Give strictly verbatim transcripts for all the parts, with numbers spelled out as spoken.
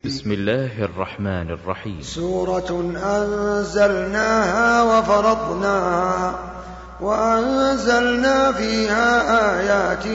بسم الله الرحمن الرحيم. سورة أنزلناها وفرضناها وأنزلنا فيها آيات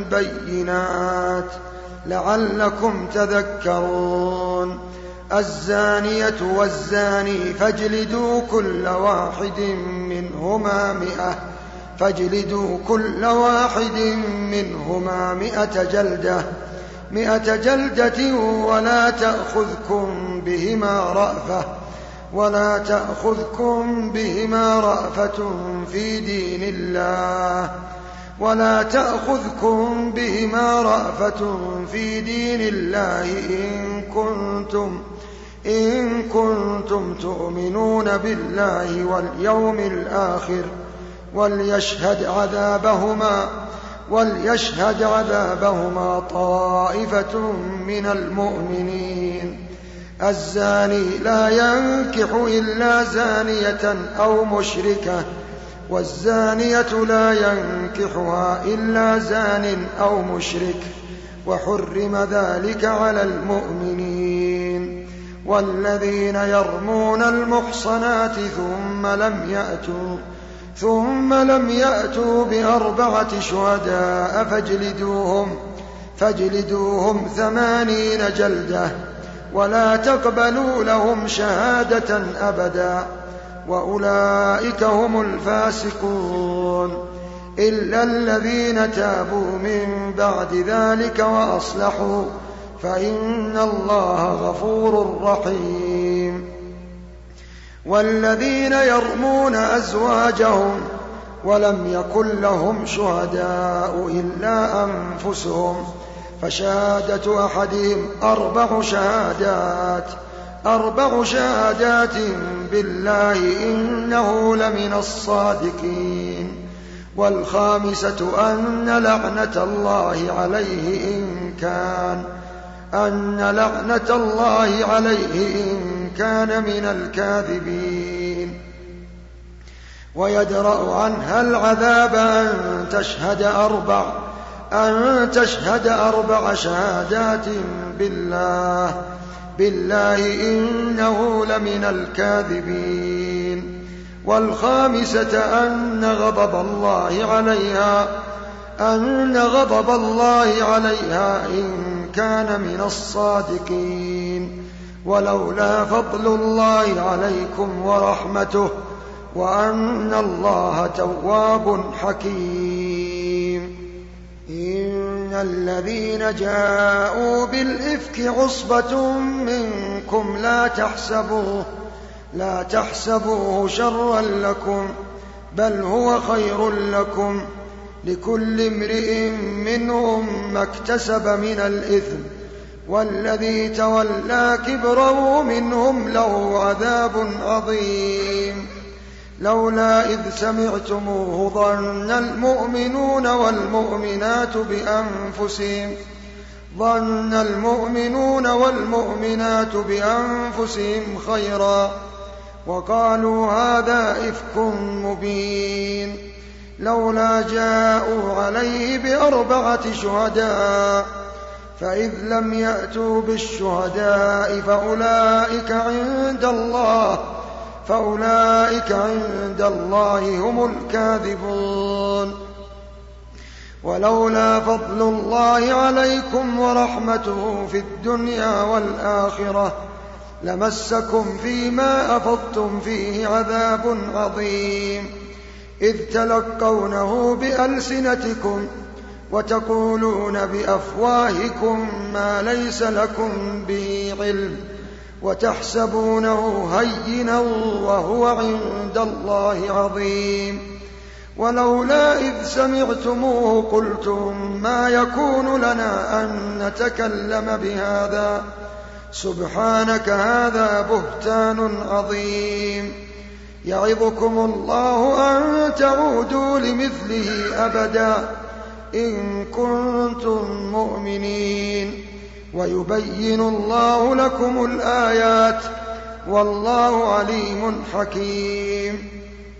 بينات لعلكم تذكرون. الزانية والزاني فاجلدوا كل واحد منهما مئة فاجلدوا كل واحد منهما مئة جلدة مئة جلدة ولا تأخذكم بهما رأفة ولا تأخذكم بهما رأفة في دين الله ولا تأخذكم بهما رأفة في دين الله إن كنتم إن كنتم تؤمنون بالله واليوم الآخر وليشهد عذابهما وليشهد عذابهما طائفة من المؤمنين. الزاني لا ينكح إلا زانية أو مشركة والزانية لا ينكحها إلا زان أو مشرك وحرم ذلك على المؤمنين. والذين يرمون المحصنات ثم لم يأتوا ثم لم يأتوا بأربعة شهداء فاجلدوهم فاجلدوهم ثمانين جلدة ولا تقبلوا لهم شهادة أبدا وأولئك هم الفاسقون إلا الذين تابوا من بعد ذلك وأصلحوا فإن الله غفور رحيم. والذين يرمون أزواجهم ولم يكن لهم شهداء إلا أنفسهم فشهادة أحدهم أربع شهادات أربع شهادات بالله إنه لمن الصادقين. والخامسة أن لعنة الله عليه إن كان أن لعنة الله عليه إن كان من الكاذبين. ويدرأ عنها العذاب أن تشهد أربع أن تشهد أربع شهادات بالله بالله إنه لمن الكاذبين. والخامسة أن غضب الله عليها أن غضب الله عليها إن كان من الصادقين. ولولا فضل الله عليكم ورحمته وأن الله تواب حكيم. إن الذين جاءوا بالإفك عصبة منكم لا تحسبوه لا تحسبوه شرا لكم بل هو خير لكم لكل امرئ منهم ما اكتسب من الإثم والذي تولى كبره منهم له عذاب عظيم. لولا إذ سمعتموه ظن المؤمنون والمؤمنات بأنفسهم ظن المؤمنون والمؤمنات بأنفسهم خيرا وقالوا هذا إفك مبين. لولا جاءوا عليه بأربعة شهداء فإذ لم يأتوا بالشهداء فأولئك عند الله فأولئك عند الله هم الكاذبون. ولولا فضل الله عليكم ورحمته في الدنيا والآخرة لمسكم فيما أفضتم فيه عذاب عظيم إذ تلقونه بألسنتكم وتقولون بأفواهكم ما ليس لكم به علم وتحسبونه هينا وهو عند الله عظيم. ولولا إذ سمعتموه قلتم ما يكون لنا أن نتكلم بهذا سبحانك هذا بهتان عظيم. يعظكم الله أن تعودوا لمثله أبدا إن كنتم مؤمنين ويبين الله لكم الآيات والله عليم حكيم.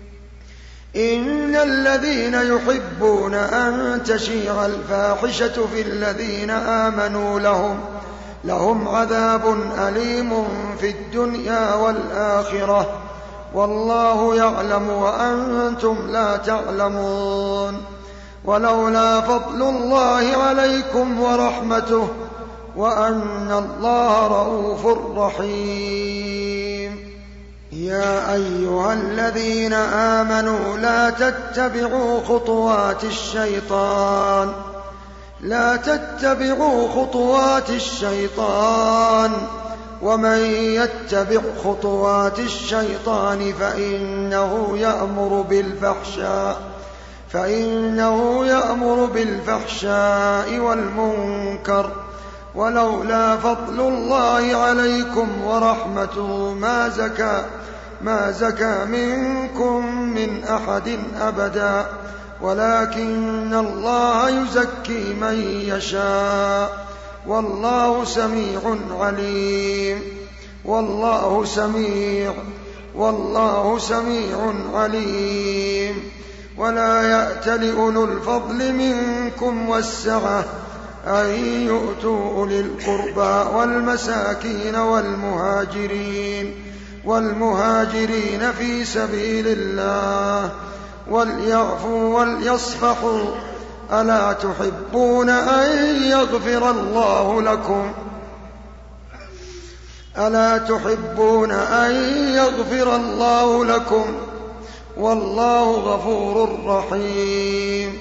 إن الذين يحبون أن تشيع الفاحشة في الذين آمنوا لهم لهم عذاب أليم في الدنيا والآخرة والله يعلم وأنتم لا تعلمون. ولولا فضل الله عليكم ورحمته وأن الله رءوف رحيم. يا أيها الذين آمنوا لا تتبعوا خطوات الشيطان لا تتبعوا خطوات الشيطان ومن يتبع خطوات الشيطان فإنه يأمر بالفحشاء فإنه يأمر بالفحشاء والمنكر ولولا فضل الله عليكم ورحمته ما زكى ما زكى منكم من أحد أبدا ولكن الله يزكي من يشاء والله سميع عليم. والله سميع والله سميع عليم. ولا يأتل أولو الفضل منكم والسعة أن يؤتوا أولي القربى والمساكين والمهاجرين والمهاجرين في سبيل الله وليعفوا وليصفحوا ألا تحبون أن يغفر الله لكم ألا تحبون أن يغفر الله لكم والله غفور رحيم.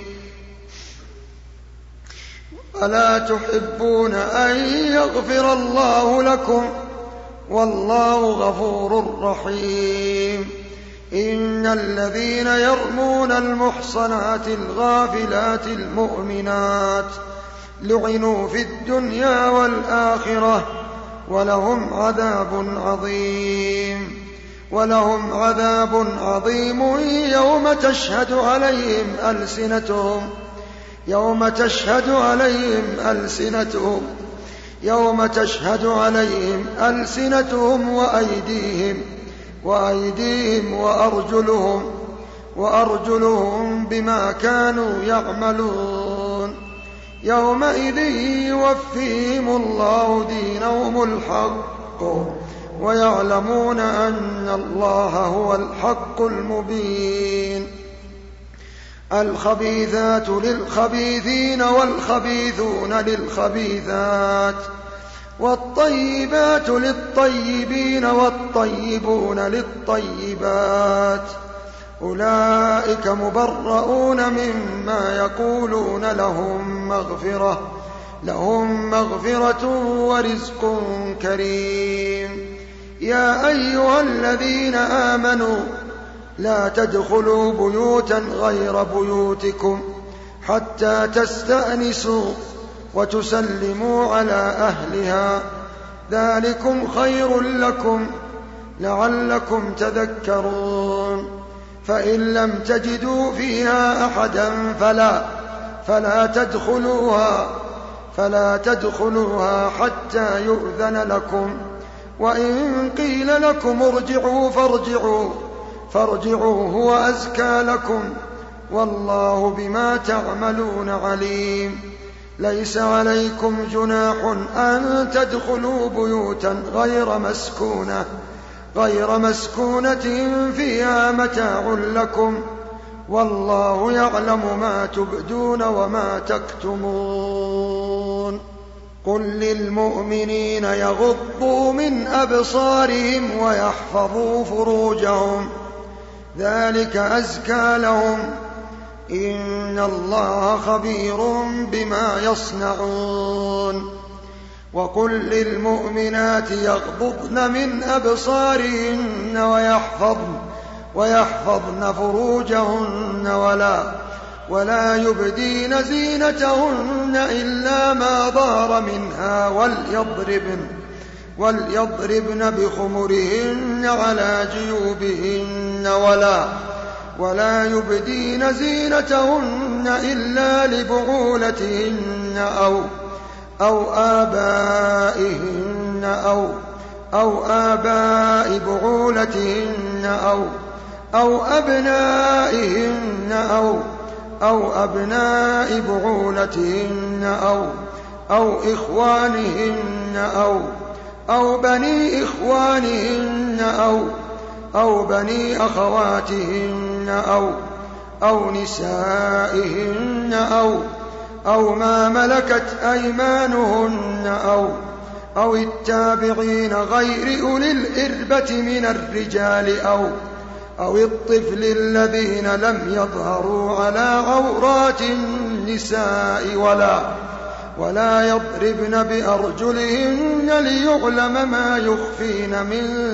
ألا تحبون أن يغفر الله لكم والله غفور رحيم. إن الذين يرمون المحصنات الغافلات المؤمنات لعنوا في الدنيا والآخرة ولهم عذاب عظيم ولهم عذاب عظيم يوم تشهد عليهم ألسنتهم يوم تشهد عليهم ألسنتهم يوم تشهد عليهم ألسنتهم وأيديهم وأيديهم وأرجلهم وأرجلهم بما كانوا يعملون يومئذ يوفيهم الله دينهم الحق ويعلمون أن الله هو الحق المبين. الخبيثات للخبيثين والخبيثون للخبيثات والطيبات للطيبين والطيبون للطيبات أولئك مبرؤون مما يقولون لهم مغفرة لهم مغفرة ورزق كريم. يا أيها الذين آمنوا لا تدخلوا بيوتا غير بيوتكم حتى تستأنسوا وتسلموا على أهلها ذلكم خير لكم لعلكم تذكرون. فإن لم تجدوا فيها أحدا فلا فلا تدخلوها فلا تدخلوها حتى يؤذن لكم وإن قيل لكم ارجعوا فارجعوا فارجعوا هو أزكى لكم والله بما تعملون عليم. ليس عليكم جناح أن تدخلوا بيوتا غير مسكونة غير مسكونة فيها متاع لكم والله يعلم ما تبدون وما تكتمون. قل للمؤمنين يغضوا من أبصارهم ويحفظوا فروجهم ذلك أزكى لهم إن الله خبير بما يصنعون. وقل للمؤمنات يغضضن من أبصارهن ويحفظن ويحفظن فروجهن ولا ولا يبدين زينتهن إلا ما ظهر منها وليضربن وليضربن بخمرهن على جيوبهن ولا ولا يبدين زينتهن إلا لبعولتهن أو أو آبائهن أو أو آباء بعولتهن أو أو أبنائهن أو أو أبناء بعولتهن أو أو إخوانهن أو أو بني إخوانهن أو أو بني أخواتهن أو أو نسائهن أو أو ما ملكت أيمانهن أو أو التابعين غير أولي الإربة من الرجال أو أو الطفل الذين لم يظهروا على عورات النساء ولا ولا يضربن بأرجلهن ليعلم ما يخفين من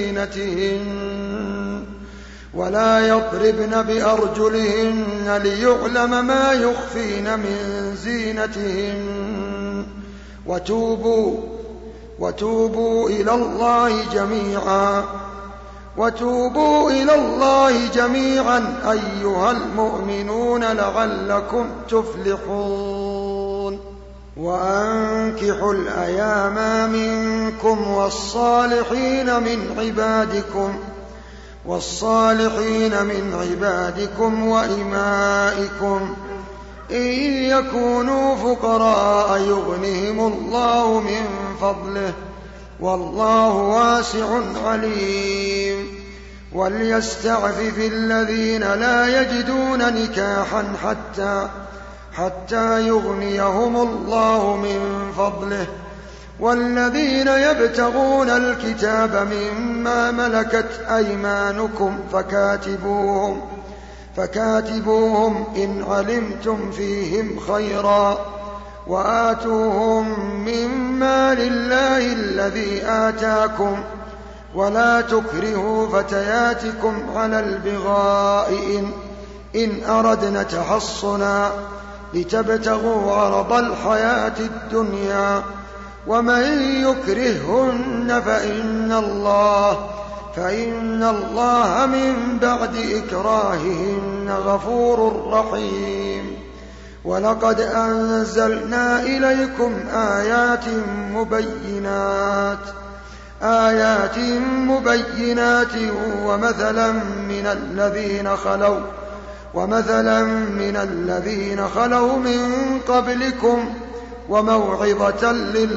زينتهن ولا يضربن بأرجلهن ليعلم ما يخفين من زينتهن وتوبوا وتوبوا إلى الله جميعا وتوبوا إلى الله جميعا أيها المؤمنون لعلكم تفلحون وأنكحوا الأيام منكم والصالحين من عبادكم والصالحين من عبادكم وإمائكم إن يكونوا فقراء يغنهم الله من فضله والله واسع عليم وليستعفف الذين لا يجدون نكاحا حتى حتى يغنيهم الله من فضله والذين يبتغون الكتاب مما ملكت أيمانكم فكاتبوهم فكاتبوهم إن علمتم فيهم خيرا وآتوهم مما لله الذي آتاكم ولا تكرهوا فتياتكم على البغاء إن, إن أردن تحصنا لتبتغوا عرض الحياة الدنيا ومن يكرههن فإن الله فإن الله من بعد إكراههن غفور رحيم ولقد أنزلنا إليكم آيات مبينات آيات مبينات ومثلا من الذين خلوا ومثلا من الذين خلوا من قبلكم وموعظة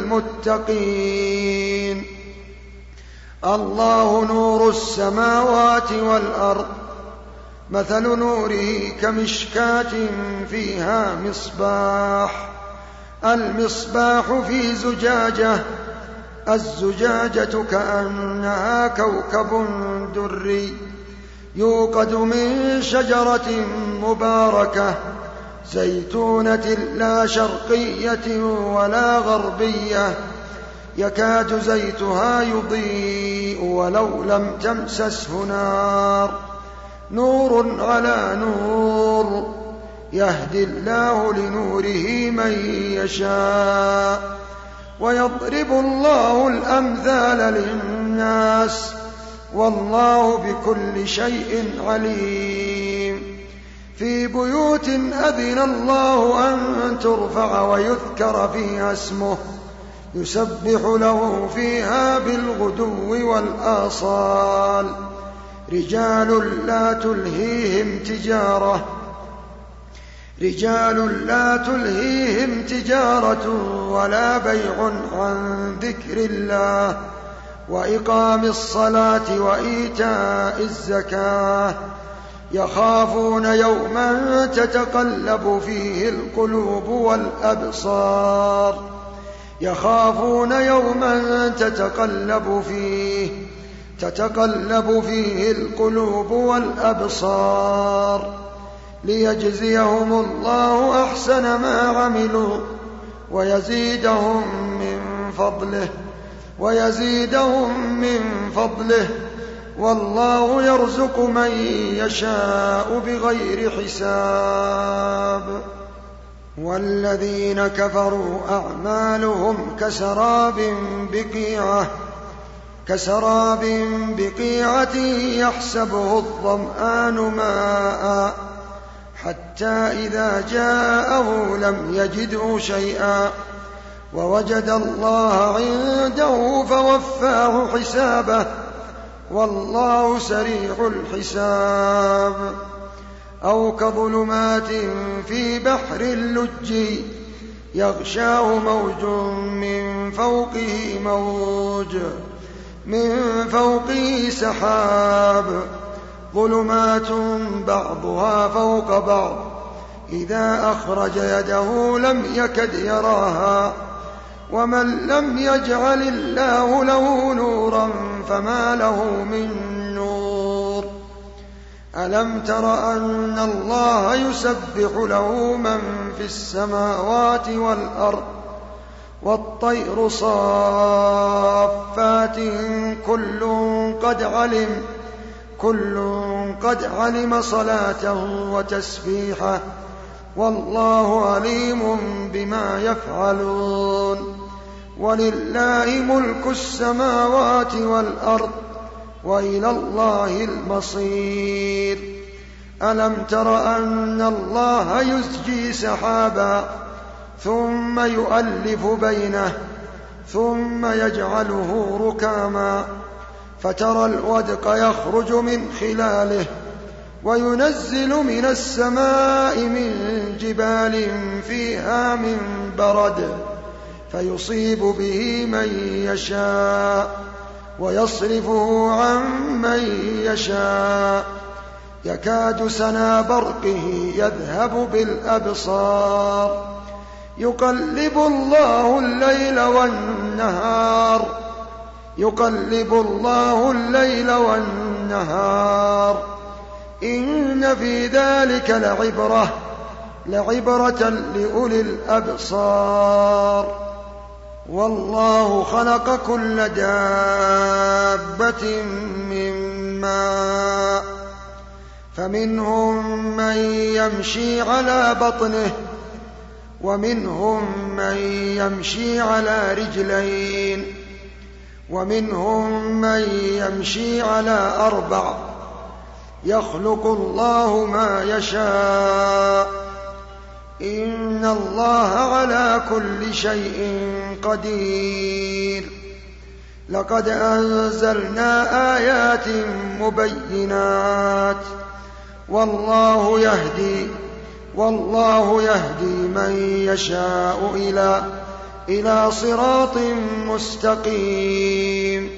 للمتقين الله نور السماوات والأرض مثل نوره كمشكاة فيها مصباح المصباح في زجاجة الزجاجة كأنها كوكب دري يوقد من شجرة مباركة زيتونة لا شرقية ولا غربية يكاد زيتها يضيء ولو لم تمسسه نار نور على نور يهدي الله لنوره من يشاء ويضرب الله الأمثال للناس والله بكل شيء عليم في بيوت أذن الله أن ترفع ويذكر فيها اسمه يسبح له فيها بالغدو والآصال رجال لا تلهيهم تجارة رجال لا تلهيهم تجارة ولا بيع عن ذكر الله وإقام الصلاة وإيتاء الزكاة يخافون يوما تتقلب فيه القلوب والأبصار يخافون يوما تتقلب فيه تتقلب فيه القلوب والأبصار ليجزيهم الله أحسن ما عملوا ويزيدهم من فضله ويزيدهم من فضله والله يرزق من يشاء بغير حساب والذين كفروا أعمالهم كسراب بقيعة كسراب بقيعة يحسبه الظمآن ماء حتى إذا جاءه لم يجده شيئا ووجد الله عنده فوفاه حسابه والله سريع الحساب أو كظلمات في بحر اللجي يغشاه موج من فوقه موج من فوقه سحاب ظلمات بعضها فوق بعض إذا أخرج يده لم يكد يراها ومن لم يجعل الله له نورا فما له من نور ألم تر أن الله يسبح له من في السماوات والأرض والطير صافات كل قد علم كل قد علم صلاته وتسبيحه والله عليم بما يفعلون ولله ملك السماوات والأرض وإلى الله المصير ألم تر أن الله يزجي سحابا ثم يؤلف بينه ثم يجعله ركاما فترى الودق يخرج من خلاله وينزل من السماء من جبال فيها من برد فيصيب به من يشاء ويصرفه عن من يشاء يكاد سنا برقه يذهب بالأبصار يقلب الله الليل والنهار يقلب الله الليل والنهار إن في ذلك لعبرة لعبرة لأولي الأبصار والله خلق كل دابة من ماء فمنهم من يمشي على بطنه ومنهم من يمشي على رجلين ومنهم من يمشي على أربع يخلق الله ما يشاء إن الله على كل شيء قدير لقد أنزلنا آيات مبينات والله يهدي والله يهدي من يشاء إلى إلى صراط مستقيم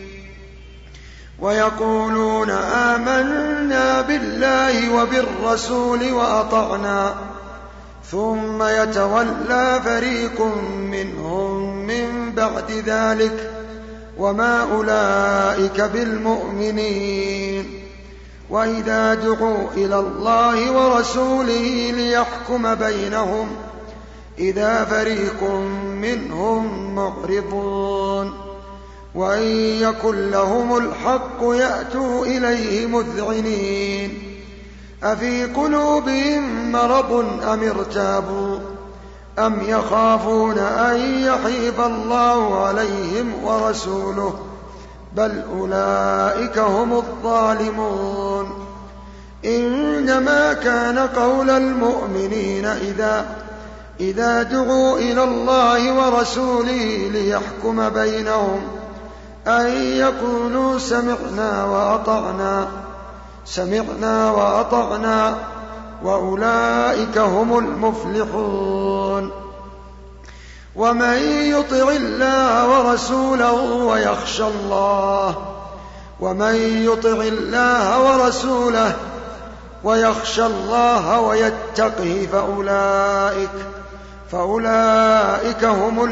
ويقولون آمنا بالله وبالرسول وأطعنا ثم يتولى فريق منهم من بعد ذلك وما أولئك بالمؤمنين وإذا دعوا إلى الله ورسوله ليحكم بينهم إذا فريق منهم معرضون وإن يكن لهم الحق يأتوا إليه مذعنين أفي قلوبهم مرض أم ارتابوا أم يخافون أن يحيف الله عليهم ورسوله بل أولئك هم الظالمون إنما كان قول المؤمنين إذا إذا دعوا إلى الله ورسوله ليحكم بينهم أن يقولوا سمعنا وأطعنا سمعنا وأطعنا وأولئك هم المفلحون ومن يطع الله ورسوله ويخشى الله ومن يطع الله ورسوله ويخشى الله ويتقه فأولئك فأولئك هم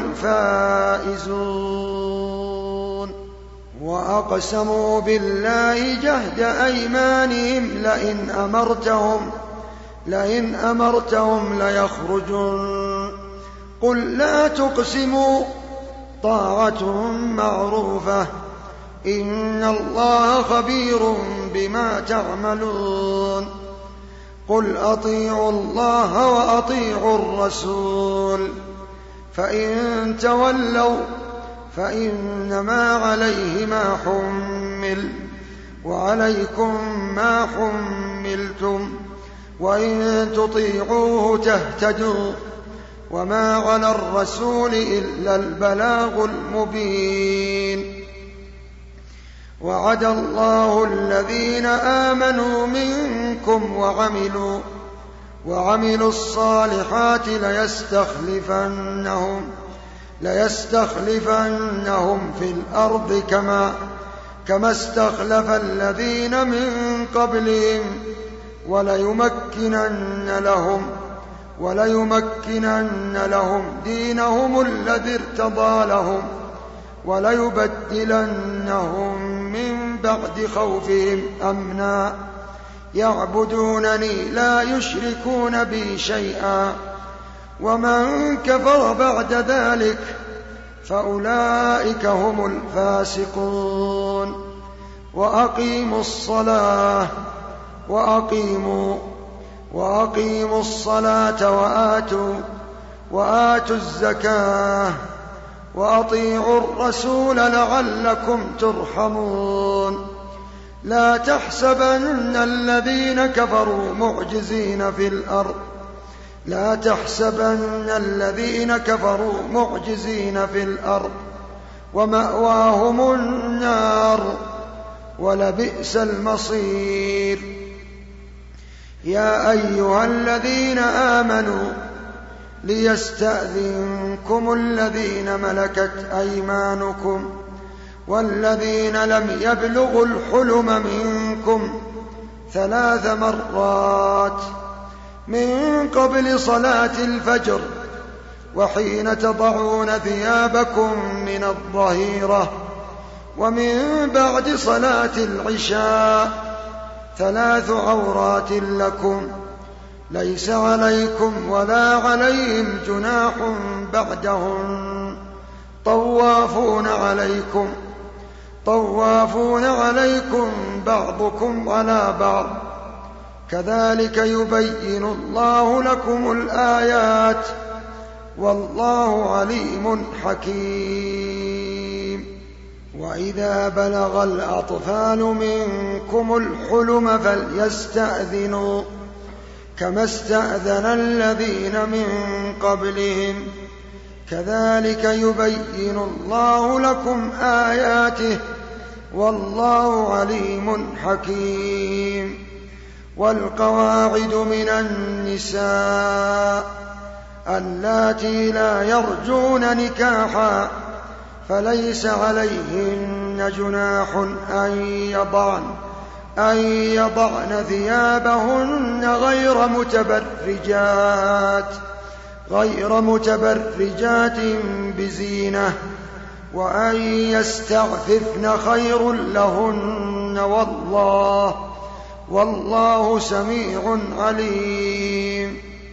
الفائزون وأقسموا بالله جهد أيمانهم لئن أمرتهم لئن أمرتهم ليخرجون قل لا تقسموا طاعة معروفة إن الله خبير بما تعملون قل أطيعوا الله وأطيعوا الرسول فإن تولوا فإنما عليه ما حمل وعليكم ما حملتم وإن تطيعوه تهتدوا وما على الرسول إلا البلاغ المبين وعد الله الذين آمنوا منكم وعملوا وعملوا الصالحات ليستخلفنهم ليستخلفنهم في الأرض كما كما استخلف الذين من قبلهم وليمكنن لهم وليمكنن لهم دينهم الذي ارتضى لهم وليبدلنهم من بعد خوفهم أمنا يعبدونني لا يشركون بي شيئا ومن كفر بعد ذلك فأولئك هم الفاسقون وأقيموا الصلاة وأقيموا وأقيموا الصلاة وآتوا وآتوا الزكاة وأطيعوا الرسول لعلكم ترحمون لا تحسبن الذين كفروا معجزين في الأرض لا تحسبن الذين كفروا معجزين في الأرض ومأواهم النار ولبئس المصير يا أيها الذين آمنوا ليستأذنكم الذين ملكت أيمانكم والذين لم يبلغوا الحلم منكم ثلاث مرات من قبل صلاة الفجر وحين تضعون ثيابكم من الظهيرة ومن بعد صلاة العشاء ثلاث عورات لكم ليس عليكم ولا عليهم جناح بعدهن طوافون عليكم طوافون عليكم بعضكم على بعض كذلك يبين الله لكم الآيات والله عليم حكيم وإذا بلغ الأطفال منكم الحلم فليستأذنوا كما استأذن الذين من قبلهم كذلك يبين الله لكم آياته والله عليم حكيم والقواعد من النساء اللاتي لا يرجون نكاحا فليس عليهن جناح أن يضعن أن يضعن ثيابهن غير متبرجات غير متبرجات بزينة وأن يستعففن خير لهن والله والله سميع عليم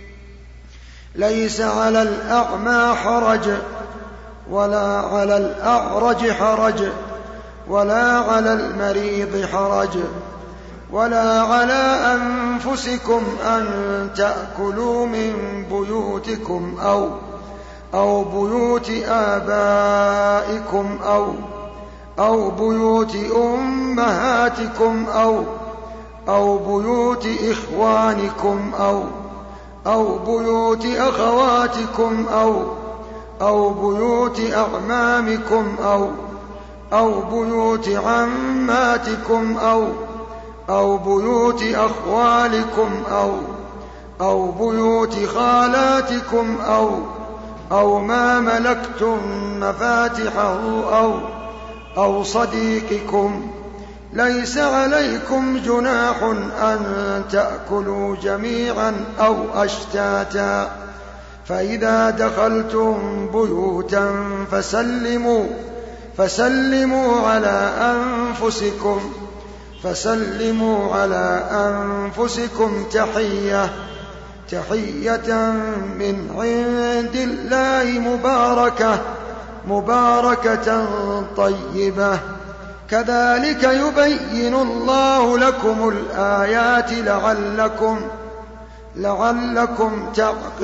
ليس على الأعمى حرج ولا على الأعرج حرج ولا على المريض حرج ولا على أنفسكم أن تأكلوا من بيوتكم أو أو بيوت آبائكم أو أو بيوت أمهاتكم أو أو بيوت إخوانكم أو أو بيوت أخواتكم أو أو بيوت أعمامكم أو أو بيوت عماتكم أو أو بيوت أخوالكم أو أو بيوت خالاتكم أو أو ما ملكتم مفاتحه أو أو صديقكم ليس عليكم جناح أن تأكلوا جميعا أو أشتاتا فإذا دخلتم بيوتا فسلموا فسلموا على أنفسكم فسلموا على أنفسكم تحية تحية من عند الله مباركة مباركة طيبة كذلك يبين الله لكم الآيات لعلكم لعلكم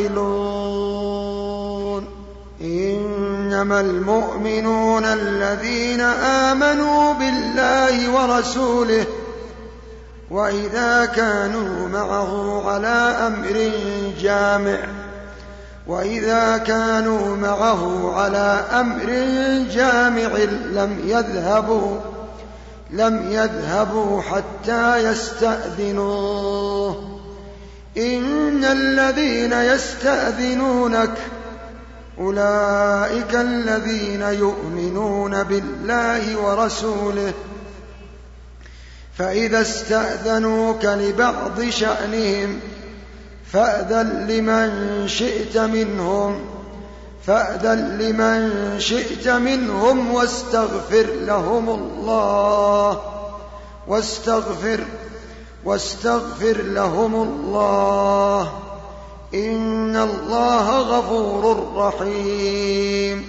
تعقلون إنما المؤمنون الذين آمنوا بالله ورسوله وإذا كانوا معه على أمر جامع وإذا كانوا معه على أمر جامع لم يذهبوا لم يذهبوا حتى يستأذنوه إن الذين يستأذنونك أولئك الذين يؤمنون بالله ورسوله فإذا استأذنوك لبعض شأنهم فأذن لمن شئت منهم فأذن لمن شئت منهم واستغفر لهم الله واستغفر واستغفر لهم الله إن الله غفور رحيم.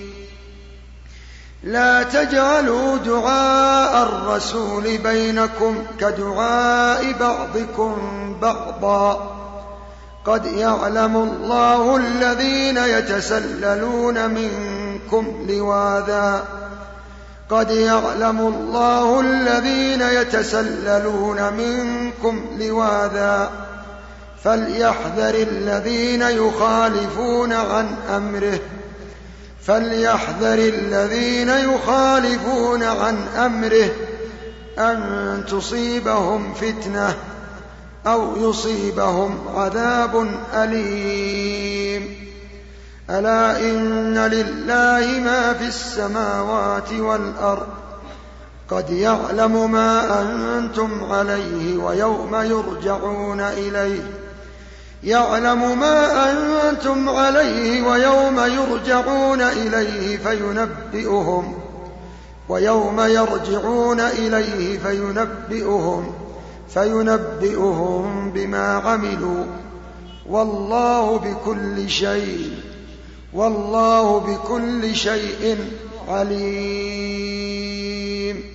لا تجعلوا دعاء الرسول بينكم كدعاء بعضكم بعضا قد يعلم الله الذين يتسللون منكم لواذا قد يعلم الله الذين يتسللون منكم لواذا فليحذر الذين يخالفون عن أمره فليحذر الذين يخالفون عن أمره أن تصيبهم فتنة أو يصيبهم عذاب أليم. ألا إن لله ما في السماوات والأرض قد يعلم ما أنتم عليه ويوم يرجعون إليه يعلم ما أنتم عليه ويوم يرجعون إليه فينبئهم ويوم يرجعون إليه فينبئهم فينبئهم بما عملوا والله بكل شيء والله بكل شيء عليم.